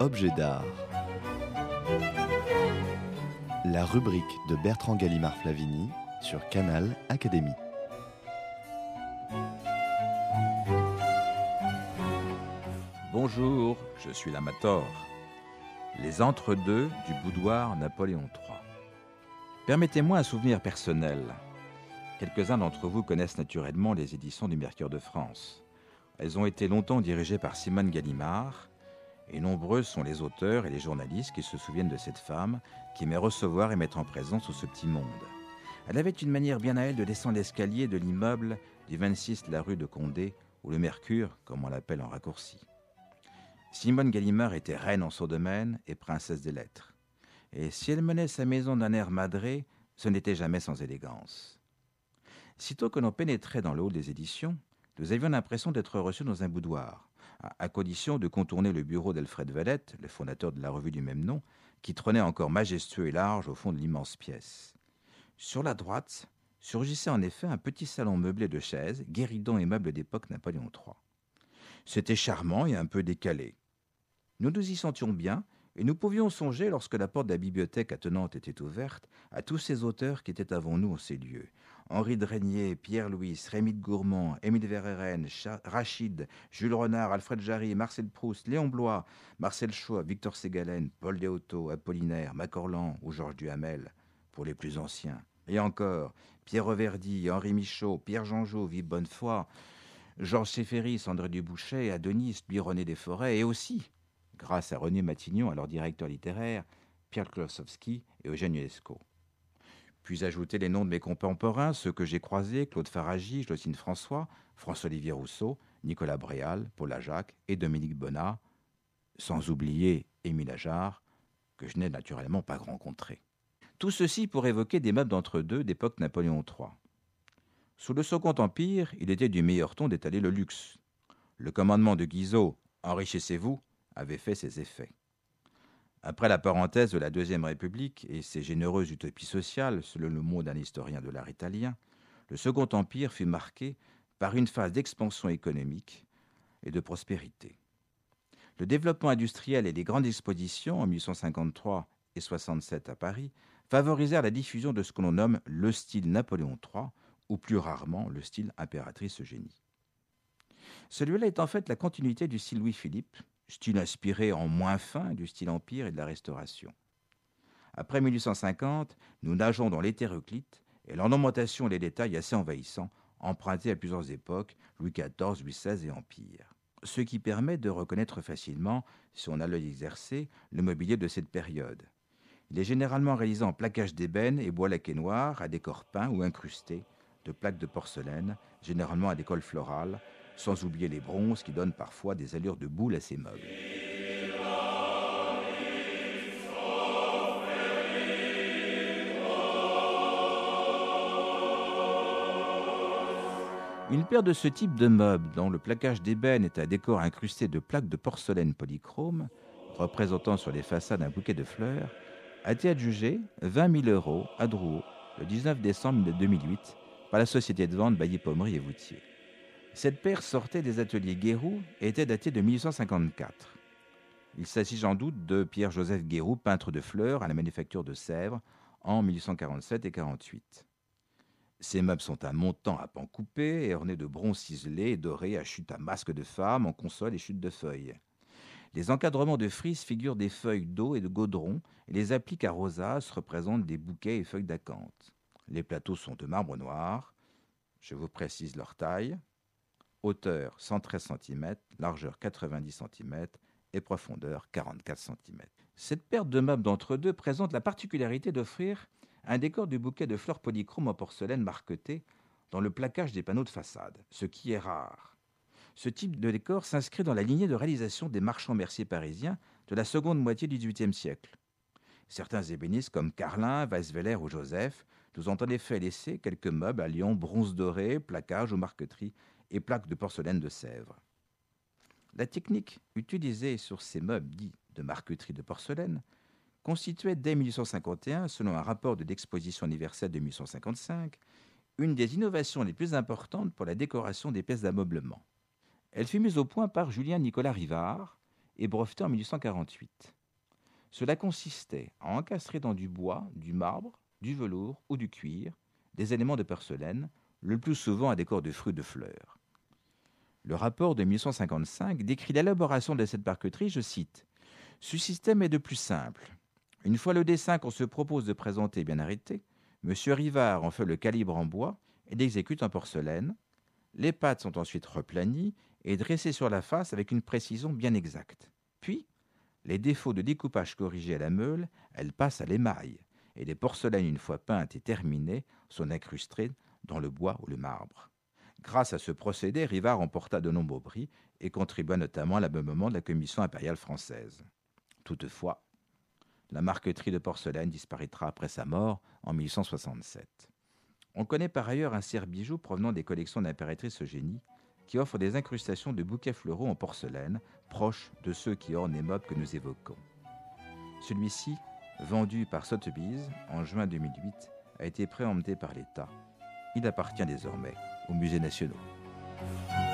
Objet d'art. La rubrique de Bertrand Gallimard-Flavini sur Canal Académie. Bonjour, je suis l'amateur. Les entre-deux du boudoir Napoléon III. Permettez-moi un souvenir personnel. Quelques-uns d'entre vous connaissent naturellement les éditions du Mercure de France. Elles ont été longtemps dirigées par Simone Gallimard, et nombreux sont les auteurs et les journalistes qui se souviennent de cette femme qui aimait recevoir et mettre en présence tout ce petit monde. Elle avait une manière bien à elle de descendre l'escalier de l'immeuble du 26 de la rue de Condé, ou le Mercure, comme on l'appelle en raccourci. Simone Gallimard était reine en son domaine et princesse des lettres. Et si elle menait sa maison d'un air madré, ce n'était jamais sans élégance. Sitôt que l'on pénétrait dans le hall des éditions, nous avions l'impression d'être reçus dans un boudoir, à condition de contourner le bureau d'Alfred Valette, le fondateur de la revue du même nom, qui trônait encore majestueux et large au fond de l'immense pièce. Sur la droite surgissait en effet un petit salon meublé de chaises, guéridons et meubles d'époque Napoléon III. C'était charmant et un peu décalé. Nous nous y sentions bien, et nous pouvions songer, lorsque la porte de la bibliothèque attenante était ouverte, à tous ces auteurs qui étaient avant nous en ces lieux. Henri de Régnier, Pierre Louis, Rémy de Gourmand, Émile Verhaeren, Rachid, Jules Renard, Alfred Jarry, Marcel Proust, Léon Bloy, Marcel Choix, Victor Ségalen, Paul Léoto, Apollinaire, Macorlan ou Georges Duhamel, pour les plus anciens. Et encore, Pierre Reverdy, Henri Michaud, Pierre Jeanjot, Vive Bonnefoy, Georges Séphéris, André Dubouchet, Adonis, Louis René Desforêts, et aussi, grâce à René Matignon, alors directeur littéraire, Pierre Klossowski et Eugène Ionesco. Puis ajouter les noms de mes contemporains, ceux que j'ai croisés, Claude Faragy, Jocelyne François, François-Olivier Rousseau, Nicolas Bréal, Paul Ajac et Dominique Bonnat, sans oublier Émile Ajar, que je n'ai naturellement pas rencontré. Tout ceci pour évoquer des meubles d'entre-deux d'époque Napoléon III. Sous le Second Empire, il était du meilleur ton d'étaler le luxe. Le commandement de Guizot, « Enrichissez-vous », avait fait ses effets. Après la parenthèse de la Deuxième République et ses généreuses utopies sociales, selon le mot d'un historien de l'art italien, le Second Empire fut marqué par une phase d'expansion économique et de prospérité. Le développement industriel et les grandes expositions en 1853 et 1867 à Paris favorisèrent la diffusion de ce que l'on nomme le style Napoléon III, ou plus rarement le style impératrice Eugénie. Celui-là est en fait la continuité du style Louis-Philippe, style inspiré en moins fin du style Empire et de la Restauration. Après 1850, nous nageons dans l'hétéroclite et l'ornementation et les détails assez envahissants, empruntés à plusieurs époques, Louis XIV, Louis XVI et Empire. Ce qui permet de reconnaître facilement, si on a l'œil exercé, le mobilier de cette période. Il est généralement réalisé en plaquage d'ébène et bois laqué noir, à décor peint ou incrusté, de plaques de porcelaine, généralement à décolle florale, sans oublier les bronzes qui donnent parfois des allures de boule à ces meubles. Une paire de ce type de meubles, dont le plaquage d'ébène est à décor incrusté de plaques de porcelaine polychrome, représentant sur les façades un bouquet de fleurs, a été adjugé 20 000 € à Drouot, le 19 décembre 2008, par la société de vente Bailly-Pommery et Voutier. Cette paire sortait des ateliers Guéroult et était datée de 1854. Il s'agit sans doute de Pierre-Joseph Guéroult, peintre de fleurs à la manufacture de Sèvres en 1847 et 1848. Ces meubles sont un montant à pans coupés et ornés de bronze ciselés et dorés à chutes à masques de femmes en console et chutes de feuilles. Les encadrements de frises figurent des feuilles d'eau et de gaudron et les appliques à rosaces représentent des bouquets et feuilles d'acanthe. Les plateaux sont de marbre noir. Je vous précise leur taille. Hauteur 113 cm, largeur 90 cm et profondeur 44 cm. Cette paire de meubles d'entre-deux présente la particularité d'offrir un décor du bouquet de fleurs polychromes en porcelaine marquetée dans le plaquage des panneaux de façade, ce qui est rare. Ce type de décor s'inscrit dans la lignée de réalisation des marchands merciers parisiens de la seconde moitié du XVIIIe siècle. Certains ébénistes comme Carlin, Weisweller ou Joseph nous ont en effet laissé quelques meubles alliant bronze doré, plaquage ou marqueterie et plaques de porcelaine de Sèvres. La technique utilisée sur ces meubles dits de marqueterie de porcelaine constituait dès 1851, selon un rapport de l'exposition universelle de 1855, une des innovations les plus importantes pour la décoration des pièces d'ameublement. Elle fut mise au point par Julien Nicolas Rivard et breveté en 1848. Cela consistait à encastrer dans du bois, du marbre, du velours ou du cuir des éléments de porcelaine, le plus souvent à décor de fruits de fleurs. Le rapport de 1855 décrit l'élaboration de cette parqueterie, je cite « Ce système est de plus simple. Une fois le dessin qu'on se propose de présenter bien arrêté, M. Rivard en fait le calibre en bois et l'exécute en porcelaine. Les pattes sont ensuite replanies et dressées sur la face avec une précision bien exacte. Puis, les défauts de découpage corrigés à la meule, elles passent à l'émail, et les porcelaines, une fois peintes et terminées, sont incrustées dans le bois ou le marbre. Grâce à ce procédé, Rivard remporta de nombreux prix et contribua notamment à l'ameublement de la Commission impériale française. Toutefois, la marqueterie de porcelaine disparaîtra après sa mort en 1867. On connaît par ailleurs un serre-bijou provenant des collections de l'impératrice Eugénie qui offre des incrustations de bouquets floraux en porcelaine proches de ceux qui ornent les meubles que nous évoquons. Celui-ci, vendu par Sotheby's en juin 2008, a été préempté par l'État. Il appartient désormais aux musées nationaux.